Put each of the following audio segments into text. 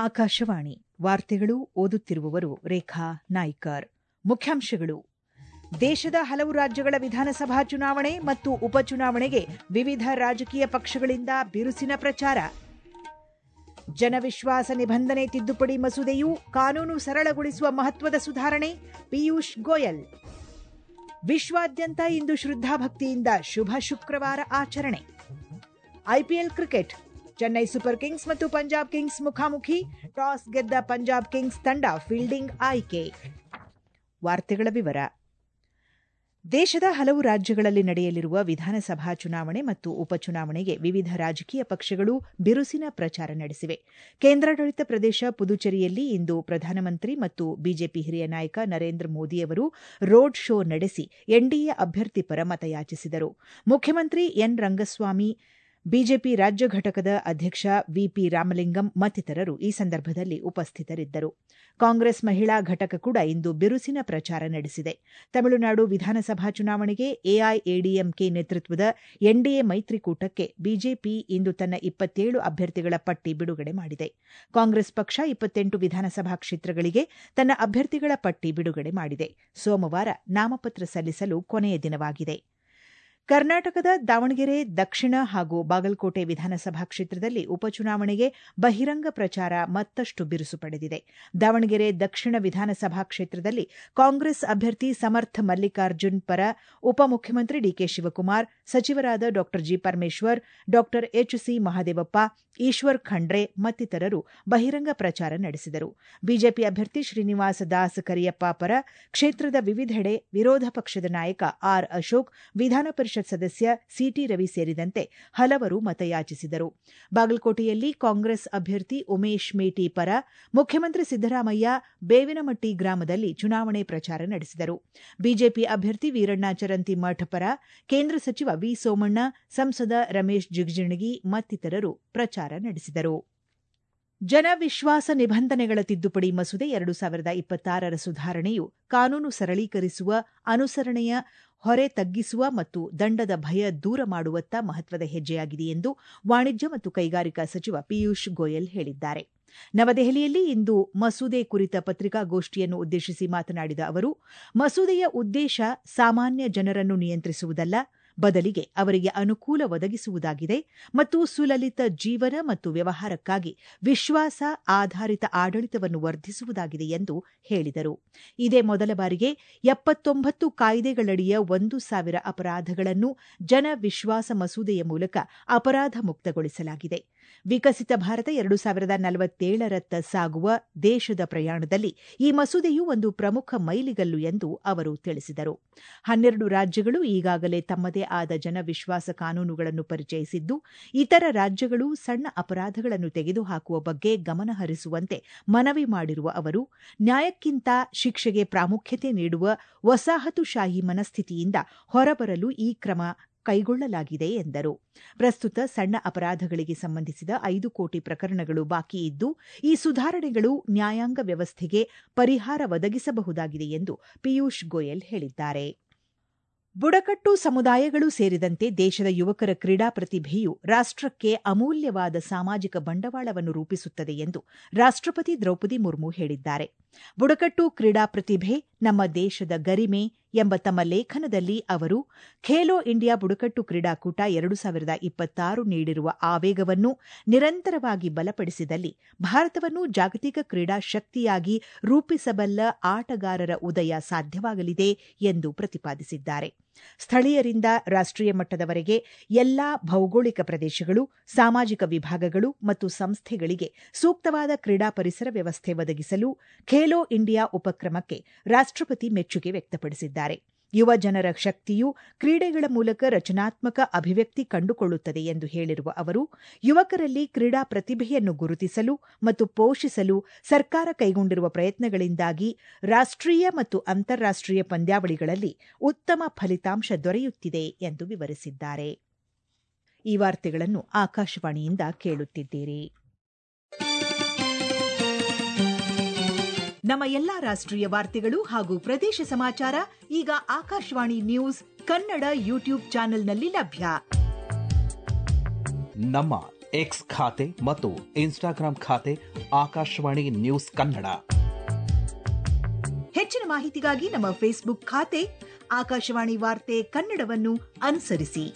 ಆಕಾಶವಾಣಿ ವಾರ್ತೆಗಳು ಓದುತ್ತಿರುವವರು ರೇಖಾ ನಾಯ್ಕರ್. ಮುಖ್ಯಾಂಶಗಳು: ದೇಶದ ಹಲವು ರಾಜ್ಯಗಳ ವಿಧಾನಸಭಾ ಚುನಾವಣೆ ಮತ್ತು ಉಪಚುನಾವಣೆಗೆ ವಿವಿಧ ರಾಜಕೀಯ ಪಕ್ಷಗಳಿಂದ ಬಿರುಸಿನ ಪ್ರಚಾರ. ಜನವಿಶ್ವಾಸ ನಿಬಂಧನೆ ತಿದ್ದುಪಡಿ ಮಸೂದೆಯು ಕಾನೂನು ಸರಳಗೊಳಿಸುವ ಮಹತ್ವದ ಸುಧಾರಣೆ, ಪಿಯೂಷ್ ಗೋಯಲ್. ವಿಶ್ವಾದ್ಯಂತ ಇಂದು ಶ್ರದ್ಧಾಭಕ್ತಿಯಿಂದ ಶುಭ ಶುಕ್ರವಾರ ಆಚರಣೆ. IPL cricket, Chennai super kings ಮತ್ತು ಪಂಜಾಬ್ ಕಿಂಗ್ಸ್ ಮುಖಾಮುಖಿ. ಟಾಸ್ ಗೆದ್ದ ಪಂಜಾಬ್ ಕಿಂಗ್ಸ್ ತಂಡ ಫೀಲ್ಡಿಂಗ್ ಆಯ್ಕೆ. ವಾರ್ತೆಗಳ ವಿವರ. ದೇಶದ ಹಲವು ರಾಜ್ಯಗಳಲ್ಲಿ ನಡೆಯಲಿರುವ ವಿಧಾನಸಭಾ ಚುನಾವಣೆ ಮತ್ತು ಉಪಚುನಾವಣೆಗೆ ವಿವಿಧ ರಾಜಕೀಯ ಪಕ್ಷಗಳು ಬಿರುಸಿನ ಪ್ರಚಾರ ನಡೆಸಿವೆ. ಕೇಂದ್ರಾಡಳಿತ ಪ್ರದೇಶ ಪುದುಚೇರಿಯಲ್ಲಿ ಇಂದು ಪ್ರಧಾನಮಂತ್ರಿ ಮತ್ತು ಬಿಜೆಪಿ ಹಿರಿಯ ನಾಯಕ ನರೇಂದ್ರ ಮೋದಿಯವರು ರೋಡ್ ಶೋ ನಡೆಸಿ ಎನ್ಡಿಎ ಅಭ್ಯರ್ಥಿ ಪರ ಮತಯಾಚಿಸಿದರು. ಮುಖ್ಯಮಂತ್ರಿ ಎನ್ ರಂಗಸ್ವಾಮಿ, ಬಿಜೆಪಿ ರಾಜ್ಯ ಘಟಕದ ಅಧ್ಯಕ್ಷ ವಿಪಿ ರಾಮಲಿಂಗಂ ಮತ್ತಿತರರು ಈ ಸಂದರ್ಭದಲ್ಲಿ ಉಪಸ್ಥಿತರಿದ್ದರು. ಕಾಂಗ್ರೆಸ್ ಮಹಿಳಾ ಘಟಕ ಕೂಡ ಇಂದು ಬಿರುಸಿನ ಪ್ರಚಾರ ನಡೆಸಿದೆ. ತಮಿಳುನಾಡು ವಿಧಾನಸಭಾ ಚುನಾವಣೆಗೆ ಎಐಎಡಿಎಂಕೆ ನೇತೃತ್ವದ ಎನ್ಡಿಎ ಮೈತ್ರಿಕೂಟಕ್ಕೆ ಬಿಜೆಪಿ ಇಂದು ತನ್ನ 27 ಅಭ್ಯರ್ಥಿಗಳ ಪಟ್ಟಿ ಬಿಡುಗಡೆ ಮಾಡಿದೆ. ಕಾಂಗ್ರೆಸ್ ಪಕ್ಷ 28 ವಿಧಾನಸಭಾ ಕ್ಷೇತ್ರಗಳಿಗೆ ತನ್ನ ಅಭ್ಯರ್ಥಿಗಳ ಪಟ್ಟಿ ಬಿಡುಗಡೆ ಮಾಡಿದೆ. ಸೋಮವಾರ ನಾಮಪತ್ರ ಸಲ್ಲಿಸಲು ಕೊನೆಯ ದಿನವಾಗಿದೆ. ಕರ್ನಾಟಕದ ದಾವಣಗೆರೆ ದಕ್ಷಿಣ ಹಾಗೂ ಬಾಗಲಕೋಟೆ ವಿಧಾನಸಭಾ ಕ್ಷೇತ್ರದಲ್ಲಿ ಉಪಚುನಾವಣೆಗೆ ಬಹಿರಂಗ ಪ್ರಚಾರ ಮತ್ತಷ್ಟು ಬಿರುಸು ಪಡೆದಿದೆ. ದಾವಣಗೆರೆ ದಕ್ಷಿಣ ವಿಧಾನಸಭಾ ಕ್ಷೇತ್ರದಲ್ಲಿ ಕಾಂಗ್ರೆಸ್ ಅಭ್ಯರ್ಥಿ ಸಮರ್ಥ ಮಲ್ಲಿಕಾರ್ಜುನ್ ಪರ ಉಪಮುಖ್ಯಮಂತ್ರಿ ಡಿಕೆ ಶಿವಕುಮಾರ್, ಸಚಿವರಾದ ಡಾ ಜಿ ಪರಮೇಶ್ವರ್, ಡಾ ಎಚ್ಸಿ ಮಹದೇವಪ್ಪ, ಈಶ್ವರ್ ಖಂಡ್ರೆ ಮತ್ತಿತರರು ಬಹಿರಂಗ ಪ್ರಚಾರ ನಡೆಸಿದರು. ಬಿಜೆಪಿ ಅಭ್ಯರ್ಥಿ ಶ್ರೀನಿವಾಸ ದಾಸ್ ಕರಿಯಪ್ಪ ಪರ ಕ್ಷೇತ್ರದ ವಿವಿಧೆಡೆ ವಿರೋಧ ಪಕ್ಷದ ನಾಯಕ ಆರ್ ಅಶೋಕ್, ವಿಧಾನ ಪರಿಷತ್ ಸದಸ್ಯ ಸಿಟಿ ರವಿ ಸೇರಿದಂತೆ ಹಲವರು ಮತಯಾಚಿಸಿದರು. ಬಾಗಲಕೋಟೆಯಲ್ಲಿ ಕಾಂಗ್ರೆಸ್ ಅಭ್ಯರ್ಥಿ ಉಮೇಶ್ ಮೇಟಿ ಪರ ಮುಖ್ಯಮಂತ್ರಿ ಸಿದ್ದರಾಮಯ್ಯ ಬೇವಿನಮಟ್ಟಿ ಗ್ರಾಮದಲ್ಲಿ ಚುನಾವಣೆ ಪ್ರಚಾರ ನಡೆಸಿದರು. ಬಿಜೆಪಿ ಅಭ್ಯರ್ಥಿ ವೀರಣ್ಣ ಚರಂತಿಮಠ ಪರ ಕೇಂದ್ರ ಸಚಿವ ವಿ ಸೋಮಣ್ಣ, ಸಂಸದ ರಮೇಶ್ ಜಿಗಜಿಣಗಿ ಮತ್ತಿತರರು ಪ್ರಚಾರ ನಡೆಸಿದರು. ಜನವಿಶ್ವಾಸ ನಿಬಂಧನೆಗಳ ತಿದ್ದುಪಡಿ ಮಸೂದೆ 2026ರ ಸುಧಾರಣೆಯು ಕಾನೂನು ಸರಳೀಕರಿಸುವ, ಅನುಸರಣೆಯ ಹೊರೆ ತಗ್ಗಿಸುವ ಮತ್ತು ದಂಡದ ಭಯ ದೂರ ಮಾಡುವತ್ತ ಮಹತ್ವದ ಹೆಜ್ಜೆಯಾಗಿದೆ ಎಂದು ವಾಣಿಜ್ಯ ಮತ್ತು ಕೈಗಾರಿಕಾ ಸಚಿವ ಪಿಯೂಷ್ ಗೋಯಲ್ ಹೇಳಿದ್ದಾರೆ. ನವದೆಹಲಿಯಲ್ಲಿ ಇಂದು ಮಸೂದೆ ಕುರಿತ ಪತ್ರಿಕಾಗೋಷ್ಠಿಯನ್ನು ಉದ್ದೇಶಿಸಿ ಮಾತನಾಡಿದ ಅವರು, ಮಸೂದೆಯ ಉದ್ದೇಶ ಸಾಮಾನ್ಯ ಜನರನ್ನು ನಿಯಂತ್ರಿಸುವುದಲ್ಲ, ಬದಲಿಗೆ ಅವರಿಗೆ ಅನುಕೂಲ ಒದಗಿಸುವುದಾಗಿದೆ ಮತ್ತು ಸುಲಲಿತ ಜೀವನ ಮತ್ತು ವ್ಯವಹಾರಕ್ಕಾಗಿ ವಿಶ್ವಾಸ ಆಧಾರಿತ ಆಡಳಿತವನ್ನು ವರ್ಧಿಸುವುದಾಗಿದೆ ಎಂದು ಹೇಳಿದರು. ಇದೇ ಮೊದಲ ಬಾರಿಗೆ 79 ಕಾಯ್ದೆಗಳಡಿಯ 1,000 ಅಪರಾಧಗಳನ್ನು ಜನ ವಿಶ್ವಾಸ ಮಸೂದೆಯ ಮೂಲಕ ಅಪರಾಧ ಮುಕ್ತಗೊಳಿಸಲಾಗಿದೆ. ವಿಕಸಿತ ಭಾರತ 2047ರತ್ತ ಸಾಗುವ ದೇಶದ ಪ್ರಯಾಣದಲ್ಲಿ ಈ ಮಸೂದೆಯು ಒಂದು ಪ್ರಮುಖ ಮೈಲಿಗಲ್ಲು ಎಂದು ಅವರು ತಿಳಿಸಿದರು. 12 ರಾಜ್ಯಗಳು ಈಗಾಗಲೇ ತಮ್ಮದೇ ಆದ ಜನವಿಶ್ವಾಸ ಕಾನೂನುಗಳನ್ನು ಪರಿಚಯಿಸಿದ್ದು, ಇತರ ರಾಜ್ಯಗಳು ಸಣ್ಣ ಅಪರಾಧಗಳನ್ನು ತೆಗೆದುಹಾಕುವ ಬಗ್ಗೆ ಗಮನ ಹರಿಸುವಂತೆ ಮನವಿ ಮಾಡಿರುವ ಅವರು, ನ್ಯಾಯಕ್ಕಿಂತ ಶಿಕ್ಷೆಗೆ ಪ್ರಾಮುಖ್ಯತೆ ನೀಡುವ ವಸಾಹತುಶಾಹಿ ಮನಸ್ಥಿತಿಯಿಂದ ಹೊರಬರಲು ಈ ಕ್ರಮ ಕೈಗೊಳ್ಳಲಾಗಿದೆ ಎಂದರು. ಪ್ರಸ್ತುತ ಸಣ್ಣ ಅಪರಾಧಗಳಿಗೆ ಸಂಬಂಧಿಸಿದ 5 ಕೋಟಿ ಪ್ರಕರಣಗಳು ಬಾಕಿ ಇದ್ದು, ಈ ಸುಧಾರಣೆಗಳು ನ್ಯಾಯಾಂಗ ವ್ಯವಸ್ಥೆಗೆ ಪರಿಹಾರ ಒದಗಿಸಬಹುದಾಗಿದೆ ಎಂದು ಪಿಯೂಷ್ ಗೋಯಲ್ ಹೇಳಿದ್ದಾರೆ. ಬುಡಕಟ್ಟು ಸಮುದಾಯಗಳು ಸೇರಿದಂತೆ ದೇಶದ ಯುವಕರ ಕ್ರೀಡಾ ಪ್ರತಿಭೆಯು ರಾಷ್ಟಕ್ಕೆ ಅಮೂಲ್ಯವಾದ ಸಾಮಾಜಿಕ ಬಂಡವಾಳವನ್ನು ರೂಪಿಸುತ್ತದೆ ಎಂದು ರಾಷ್ಟಪತಿ ದ್ರೌಪದಿ ಮುರ್ಮು ಹೇಳಿದ್ದಾರೆ. ಬುಡಕಟ್ಟು ಕ್ರೀಡಾ ಪ್ರತಿಭೆ ನಮ್ಮ ದೇಶದ ಗರಿಮೆ ಎಂಬ ತಮ್ಮ ಲೇಖನದಲ್ಲಿ ಅವರು, ಖೇಲೋ ಇಂಡಿಯಾ ಬುಡಕಟ್ಟು ಕ್ರೀಡಾಕೂಟ 2026 ನೀಡಿರುವ ಆವೇಗವನ್ನು ನಿರಂತರವಾಗಿ ಬಲಪಡಿಸಿದಲ್ಲಿ ಭಾರತವನ್ನು ಜಾಗತಿಕ ಕ್ರೀಡಾ ಶಕ್ತಿಯಾಗಿ ರೂಪಿಸಬಲ್ಲ ಆಟಗಾರರ ಉದಯ ಸಾಧ್ಯವಾಗಲಿದೆ ಎಂದು ಪ್ರತಿಪಾದಿಸಿದ್ದಾರೆ. ಸ್ಥಳೀಯರಿಂದ ರಾಷ್ಟೀಯ ಮಟ್ಟದವರೆಗೆ ಎಲ್ಲಾ ಭೌಗೋಳಿಕ ಪ್ರದೇಶಗಳು, ಸಾಮಾಜಿಕ ವಿಭಾಗಗಳು ಮತ್ತು ಸಂಸ್ಥೆಗಳಿಗೆ ಸೂಕ್ತವಾದ ಕ್ರೀಡಾ ಪರಿಸರ ವ್ಯವಸ್ಥೆ ಒದಗಿಸಲು ಖೇಲೋ ಇಂಡಿಯಾ ಉಪಕ್ರಮಕ್ಕೆ ರಾಷ್ಟಪತಿ ಮೆಚ್ಚುಗೆ ವ್ಯಕ್ತಪಡಿಸಿದ್ದಾರೆ. ಯುವ ಜನರ ಶಕ್ತಿಯು ಕ್ರೀಡೆಗಳ ಮೂಲಕ ರಚನಾತ್ಮಕ ಅಭಿವ್ಯಕ್ತಿ ಕಂಡುಕೊಳ್ಳುತ್ತದೆ ಎಂದು ಹೇಳಿರುವ ಅವರು, ಯುವಕರಲ್ಲಿ ಕ್ರೀಡಾ ಪ್ರತಿಭೆಯನ್ನು ಗುರುತಿಸಲು ಮತ್ತು ಪೋಷಿಸಲು ಸರ್ಕಾರ ಕೈಗೊಂಡಿರುವ ಪ್ರಯತ್ನಗಳಿಂದಾಗಿ ರಾಷ್ಟೀಯ ಮತ್ತು ಅಂತಾರಾಷ್ಟೀಯ ಪಂದ್ಯಾವಳಿಗಳಲ್ಲಿ ಉತ್ತಮ ಫಲಿತಾಂಶ ದೊರೆಯುತ್ತಿದೆ ಎಂದು ವಿವರಿಸಿದ್ದಾರೆ. ಈ ವಾರ್ತೆಗಳನ್ನು ಆಕಾಶವಾಣಿಯಿಂದ ಕೇಳುತ್ತಿದ್ದೀರಿ. ನಮ್ಮ ಎಲ್ಲಾ ರಾಷ್ಟ್ರೀಯ ವಾರ್ತೆಗಳು ಹಾಗೂ ಪ್ರದೇಶ ಸಮಾಚಾರ ಈಗ ಆಕಾಶವಾಣಿ ನ್ಯೂಸ್ ಕನ್ನಡ ಯೂಟ್ಯೂಬ್ ಚಾನೆಲ್ನಲ್ಲಿ ಲಭ್ಯ. ನಮ್ಮ ಎಕ್ಸ್ ಖಾತೆ ಮತ್ತು ಇನ್ಸ್ಟಾಗ್ರಾಂ ಖಾತೆ ಆಕಾಶವಾಣಿ ನ್ಯೂಸ್ ಕನ್ನಡ. ಹೆಚ್ಚಿನ ಮಾಹಿತಿಗಾಗಿ ನಮ್ಮ ಫೇಸ್ಬುಕ್ ಖಾತೆ ಆಕಾಶವಾಣಿ ವಾರ್ತೆ ಕನ್ನಡವನ್ನು ಅನುಸರಿಸಿ.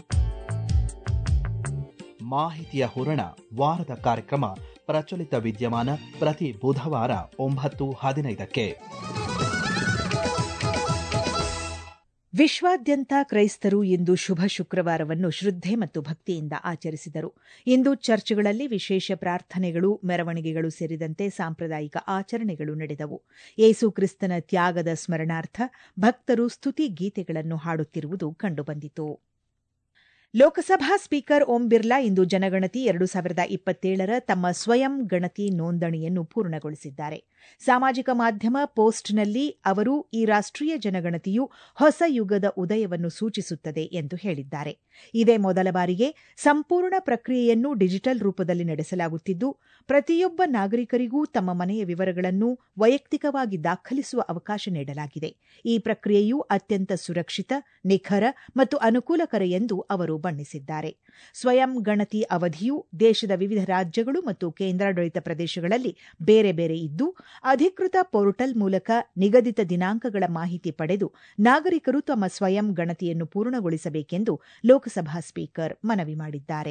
ಮಾಹಿತಿಯ ಹೂರಣ ವಾರದ ಕಾರ್ಯಕ್ರಮ ಪ್ರಚಲಿತ ವಿದ್ಯಮಾನ ಪ್ರತಿ ಬುಧವಾರ 9:15. ವಿಶ್ವಾದ್ಯಂತ ಕ್ರೈಸ್ತರು ಇಂದು ಶುಭ ಶುಕ್ರವಾರವನ್ನು ಶ್ರದ್ಧೆ ಮತ್ತು ಭಕ್ತಿಯಿಂದ ಆಚರಿಸಿದರು. ಇಂದು ಚರ್ಚ್ಗಳಲ್ಲಿ ವಿಶೇಷ ಪ್ರಾರ್ಥನೆಗಳು, ಮೆರವಣಿಗೆಗಳು ಸೇರಿದಂತೆ ಸಾಂಪ್ರದಾಯಿಕ ಆಚರಣೆಗಳು ನಡೆದವು. ಯೇಸು ಕ್ರಿಸ್ತನ ತ್ಯಾಗದ ಸ್ಮರಣಾರ್ಥ ಭಕ್ತರು ಸ್ತುತಿ ಗೀತೆಗಳನ್ನು ಹಾಡುತ್ತಿರುವುದು ಕಂಡುಬಂದಿತು. ಲೋಕಸಭಾ ಸ್ಪೀಕರ್ ಓಂ ಬಿರ್ಲಾ ಇಂದು ಜನಗಣತಿ 2027 ತಮ್ಮ ಸ್ವಯಂ ಗಣತಿ ನೋಂದಣಿಯನ್ನು ಪೂರ್ಣಗೊಳಿಸಿದ್ದಾರೆ. ಸಾಮಾಜಿಕ ಮಾಧ್ಯಮ ಪೋಸ್ಟ್ನಲ್ಲಿ ಅವರು ಈ ರಾಷ್ಟ್ರೀಯ ಜನಗಣತಿಯು ಹೊಸ ಯುಗದ ಉದಯವನ್ನು ಸೂಚಿಸುತ್ತದೆ ಎಂದು ಹೇಳಿದ್ದಾರೆ. ಇದೇ ಮೊದಲ ಬಾರಿಗೆ ಸಂಪೂರ್ಣ ಪ್ರಕ್ರಿಯೆಯನ್ನು ಡಿಜಿಟಲ್ ರೂಪದಲ್ಲಿ ನಡೆಸಲಾಗುತ್ತಿದ್ದು, ಪ್ರತಿಯೊಬ್ಬ ನಾಗರಿಕರಿಗೂ ತಮ್ಮ ಮನೆಯ ವಿವರಗಳನ್ನು ವೈಯಕ್ತಿಕವಾಗಿ ದಾಖಲಿಸುವ ಅವಕಾಶ ನೀಡಲಾಗಿದೆ. ಈ ಪ್ರಕ್ರಿಯೆಯು ಅತ್ಯಂತ ಸುರಕ್ಷಿತ, ನಿಖರ ಮತ್ತು ಅನುಕೂಲಕರ ಎಂದು ಅವರು ಬಣ್ಣಿಸಿದ್ದಾರೆ. ಸ್ವಯಂ ಗಣತಿ ಅವಧಿಯು ದೇಶದ ವಿವಿಧ ರಾಜ್ಯಗಳು ಮತ್ತು ಕೇಂದ್ರಾಡಳಿತ ಪ್ರದೇಶಗಳಲ್ಲಿ ಬೇರೆ ಬೇರೆ ಇದ್ದು, ಅಧಿಕೃತ ಪೋರ್ಟಲ್ ಮೂಲಕ ನಿಗದಿತ ದಿನಾಂಕಗಳ ಮಾಹಿತಿ ಪಡೆದು ನಾಗರಿಕರು ತಮ್ಮ ಸ್ವಯಂ ಗಣತಿಯನ್ನು ಪೂರ್ಣಗೊಳಿಸಬೇಕೆಂದು ಲೋಕಸಭಾ ಸ್ಪೀಕರ್ ಮನವಿ ಮಾಡಿದ್ದಾರೆ.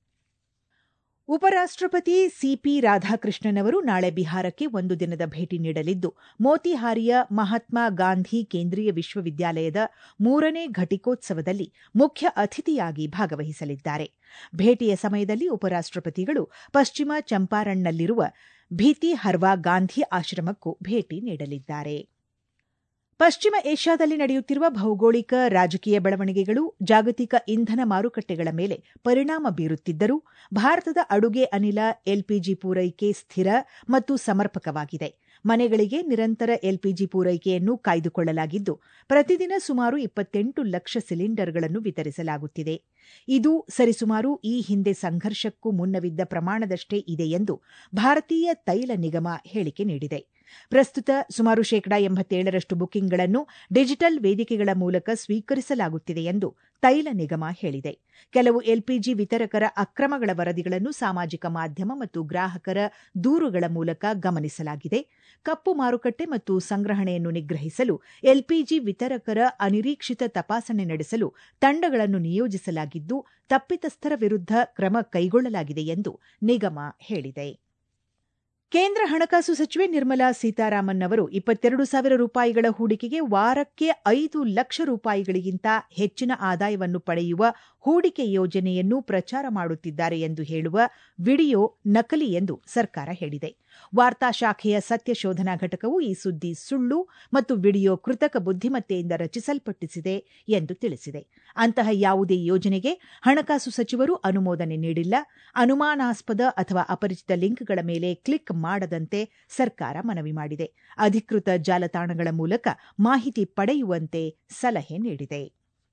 ಉಪರಾಷ್ಟ್ರಪತಿ ಸಿಪಿ ರಾಧಾಕೃಷ್ಣನ್ ಅವರು ನಾಳೆ ಬಿಹಾರಕ್ಕೆ ಒಂದು ದಿನದ ಭೇಟಿ ನೀಡಲಿದ್ದು, ಮೋತಿಹಾರಿಯ ಮಹಾತ್ಮ ಗಾಂಧಿ ಕೇಂದ್ರೀಯ ವಿಶ್ವವಿದ್ಯಾಲಯದ 3ನೇ ಘಟಿಕೋತ್ಸವದಲ್ಲಿ ಮುಖ್ಯ ಅತಿಥಿಯಾಗಿ ಭಾಗವಹಿಸಲಿದ್ದಾರೆ. ಭೇಟಿಯ ಸಮಯದಲ್ಲಿ ಉಪರಾಷ್ಟ್ರಪತಿಗಳು ಪಶ್ಚಿಮ ಚಂಪಾರನ್ನಲ್ಲಿರುವ ಭೀತಿ ಹರ್ವಾ ಗಾಂಧಿ ಆಶ್ರಮಕ್ಕೂ ಭೇಟಿ ನೀಡಲಿದ್ದಾರೆ. ಪಶ್ಚಿಮ ಏಷ್ಯಾದಲ್ಲಿ ನಡೆಯುತ್ತಿರುವ ಭೌಗೋಳಿಕ ರಾಜಕೀಯ ಬೆಳವಣಿಗೆಗಳು ಜಾಗತಿಕ ಇಂಧನ ಮಾರುಕಟ್ಟೆಗಳ ಮೇಲೆ ಪರಿಣಾಮ ಬೀರುತ್ತಿದ್ದರೂ ಭಾರತದ ಅಡುಗೆ ಅನಿಲ ಎಲ್ಪಿಜಿ ಪೂರೈಕೆ ಸ್ಥಿರ ಮತ್ತು ಸಮರ್ಪಕವಾಗಿದೆ. ಮನೆಗಳಿಗೆ ನಿರಂತರ ಎಲ್ಪಿಜಿ ಪೂರೈಕೆಯನ್ನು ಕಾಯ್ದುಕೊಳ್ಳಲಾಗಿದ್ದು, ಪ್ರತಿದಿನ ಸುಮಾರು 28 ಲಕ್ಷ ಸಿಲಿಂಡರ್ಗಳನ್ನು ವಿತರಿಸಲಾಗುತ್ತಿದೆ. ಇದು ಸರಿಸುಮಾರು ಈ ಹಿಂದೆ ಸಂಘರ್ಷಕ್ಕೂ ಮುನ್ನವಿದ್ದ ಪ್ರಮಾಣದಷ್ಟೇ ಇದೆ ಎಂದು ಭಾರತೀಯ ತೈಲ ನಿಗಮ ಹೇಳಿಕೆ ನೀಡಿದೆ. ಪ್ರಸ್ತುತ ಸುಮಾರು 87% ಬುಕಿಂಗ್ಗಳನ್ನು ಡಿಜಿಟಲ್ ವೇದಿಕೆಗಳ ಮೂಲಕ ಸ್ವೀಕರಿಸಲಾಗುತ್ತಿದೆ ಎಂದು ತೈಲ ನಿಗಮ ಹೇಳಿದೆ. ಕೆಲವು ಎಲ್ಪಿಜಿ ವಿತರಕರ ಅಕ್ರಮಗಳ ವರದಿಗಳನ್ನು ಸಾಮಾಜಿಕ ಮಾಧ್ಯಮ ಮತ್ತು ಗ್ರಾಹಕರ ದೂರುಗಳ ಮೂಲಕ ಗಮನಿಸಲಾಗಿದೆ. ಕಪ್ಪು ಮಾರುಕಟ್ಟೆ ಮತ್ತು ಸಂಗ್ರಹಣೆಯನ್ನು ನಿಗ್ರಹಿಸಲು ಎಲ್ಪಿಜಿ ವಿತರಕರ ಅನಿರೀಕ್ಷಿತ ತಪಾಸಣೆ ನಡೆಸಲು ತಂಡಗಳನ್ನು ನಿಯೋಜಿಸಲಾಗಿದ್ದು, ತಪ್ಪಿತಸ್ಥರ ವಿರುದ್ಧ ಕ್ರಮ ಕೈಗೊಳ್ಳಲಾಗಿದೆ ಎಂದು ನಿಗಮ ಹೇಳಿದೆ. ಕೇಂದ್ರ ಹಣಕಾಸು ಸಚಿವೆ ನಿರ್ಮಲಾ ಸೀತಾರಾಮನ್ ಅವರು 22,000 ರೂಪಾಯಿಗಳ ಹೂಡಿಕೆಗೆ ವಾರಕ್ಕೆ 5 ಲಕ್ಷ ರೂಪಾಯಿಗಳಿಗಿಂತ ಹೆಚ್ಚಿನ ಆದಾಯವನ್ನು ಪಡೆಯುವ ಹೂಡಿಕೆ ಯೋಜನೆಯನ್ನು ಪ್ರಚಾರ ಮಾಡುತ್ತಿದ್ದಾರೆ ಎಂದು ಹೇಳುವ ವಿಡಿಯೋ ನಕಲಿ ಎಂದು ಸರ್ಕಾರ ಹೇಳಿದೆ. ವಾರ್ತಾ ಶಾಖೆಯ ಸತ್ಯ ಶೋಧನಾ ಘಟಕವು ಈ ಸುದ್ದಿ ಸುಳ್ಳು ಮತ್ತು ವಿಡಿಯೋ ಕೃತಕ ಬುದ್ಧಿಮತ್ತೆಯಿಂದ ರಚಿಸಲ್ಪಟ್ಟಿದೆ ಎಂದು ತಿಳಿಸಿದೆ. ಅಂತಹ ಯಾವುದೇ ಯೋಜನೆಗೆ ಹಣಕಾಸು ಸಚಿವರು ಅನುಮೋದನೆ ನೀಡಿಲ್ಲ. ಅನುಮಾನಾಸ್ಪದ ಅಥವಾ ಅಪರಿಚಿತ ಲಿಂಕ್ಗಳ ಮೇಲೆ ಕ್ಲಿಕ್ ಮಾಡದಂತೆ ಸರ್ಕಾರ ಮನವಿ ಮಾಡಿದೆ. ಅಧಿಕೃತ ಜಾಲತಾಣಗಳ ಮೂಲಕ ಮಾಹಿತಿ ಪಡೆಯುವಂತೆ ಸಲಹೆ ನೀಡಿದೆ.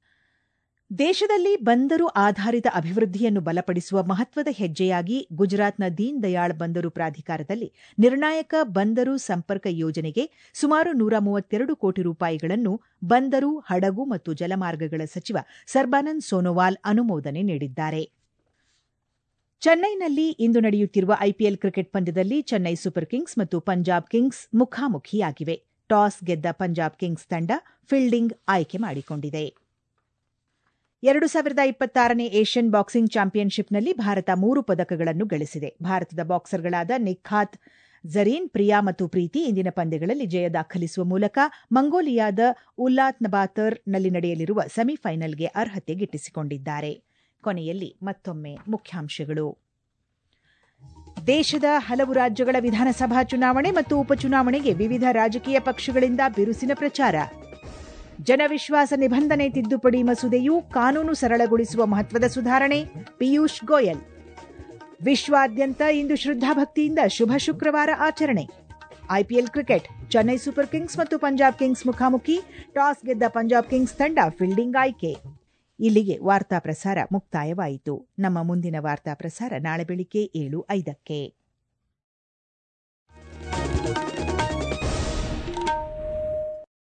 ದೇಶದಲ್ಲಿ ಬಂದರು ಆಧಾರಿತ ಅಭಿವೃದ್ಧಿಯನ್ನು ಬಲಪಡಿಸುವ ಮಹತ್ವದ ಹೆಜ್ಜೆಯಾಗಿ ಗುಜರಾತ್ನ ದೀನ್ ದಯಾಳ್ ಬಂದರು ಪ್ರಾಧಿಕಾರದಲ್ಲಿ ನಿರ್ಣಾಯಕ ಬಂದರು ಸಂಪರ್ಕ ಯೋಜನೆಗೆ ಸುಮಾರು 132 ಕೋಟಿ ರೂಪಾಯಿಗಳನ್ನು ಬಂದರು, ಹಡಗು ಮತ್ತು ಜಲಮಾರ್ಗಗಳ ಸಚಿವ ಸರ್ಬಾನಂದ್ ಸೋನೋವಾಲ್ ಅನುಮೋದನೆ ನೀಡಿದ್ದಾರೆ. ಚೆನ್ನೈನಲ್ಲಿ ಇಂದು ನಡೆಯುತ್ತಿರುವ ಐಪಿಎಲ್ ಕ್ರಿಕೆಟ್ ಪಂದ್ಯದಲ್ಲಿ ಚೆನ್ನೈ ಸೂಪರ್ ಕಿಂಗ್ಸ್ ಮತ್ತು ಪಂಜಾಬ್ ಕಿಂಗ್ಸ್ ಮುಖಾಮುಖಿಯಾಗಿವೆ. ಟಾಸ್ ಗೆದ್ದ ಪಂಜಾಬ್ ಕಿಂಗ್ಸ್ ತಂಡ ಫೀಲ್ಡಿಂಗ್ ಆಯ್ಕೆ ಮಾಡಿಕೊಂಡಿದೆ. 2026ನೇ ಏಷ್ಯನ್ ಬಾಕ್ಸಿಂಗ್ ಚಾಂಪಿಯನ್ಶಿಪ್ನಲ್ಲಿ ಭಾರತ 3 ಪದಕಗಳನ್ನು ಗಳಿಸಿದೆ. ಭಾರತದ ಬಾಕ್ಸರ್ಗಳಾದ ನಿಖಾತ್ ಝರೀನ್, ಪ್ರಿಯಾ ಮತ್ತು ಪ್ರೀತಿ ಇಂದಿನ ಪಂದ್ಯಗಳಲ್ಲಿ ಜಯ ದಾಖಲಿಸುವ ಮೂಲಕ ಮಂಗೋಲಿಯಾದ ಉಲಾನ್ಬಾತರ್ನಲ್ಲಿ ನಡೆಯಲಿರುವ ಸೆಮಿಫೈನಲ್ಗೆ ಅರ್ಹತೆ ಗಿಟ್ಟಿಸಿಕೊಂಡಿದ್ದಾರೆ. ಕೊನೆಯಲ್ಲಿ ಮತ್ತೊಮ್ಮೆ ಮುಖ್ಯಾಂಶಗಳು. ದೇಶದ ಹಲವು ರಾಜ್ಯಗಳ ವಿಧಾನಸಭಾ ಚುನಾವಣೆ ಮತ್ತು ಉಪಚುನಾವಣೆಗೆ ವಿವಿಧ ರಾಜಕೀಯ ಪಕ್ಷಗಳಿಂದ ಬಿರುಸಿನ ಪ್ರಚಾರ. ಜನವಿಶ್ವಾಸ ನಿಬಂಧನೆ ತಿದ್ದುಪಡಿ ಮಸೂದೆಯು ಕಾನೂನು ಸರಳಗೊಳಿಸುವ ಮಹತ್ವದ ಸುಧಾರಣೆ, ಪಿಯೂಷ್ ಗೋಯಲ್. ವಿಶ್ವಾದ್ಯಂತ ಇಂದು ಶ್ರದ್ಧಾಭಕ್ತಿಯಿಂದ ಶುಭ ಶುಕ್ರವಾರ ಆಚರಣೆ. IPL cricket, Chennai super kings ಮತ್ತು ಪಂಜಾಬ್ ಕಿಂಗ್ಸ್ ಮುಖಾಮುಖಿ. ಟಾಸ್ ಗೆದ್ದ ಪಂಜಾಬ್ ಕಿಂಗ್ಸ್ ತಂಡ ಫೀಲ್ಡಿಂಗ್ ಆಯ್ಕೆ. ಇಲ್ಲಿಗೆ ವಾರ್ತಾ ಪ್ರಸಾರ ಮುಕ್ತಾಯವಾಯಿತು. ನಮ್ಮ ಮುಂದಿನ ವಾರ್ತಾ ಪ್ರಸಾರ ನಾಳೆ ಬೆಳಿಗ್ಗೆ 7:05.